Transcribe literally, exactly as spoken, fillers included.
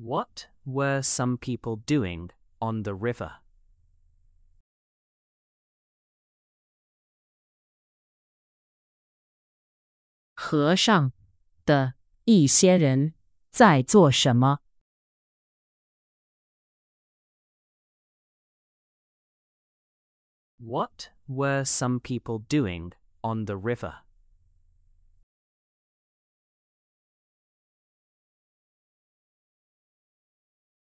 What were some people doing on the river? 河上的一些人在做什么？ What were some people doing on the river?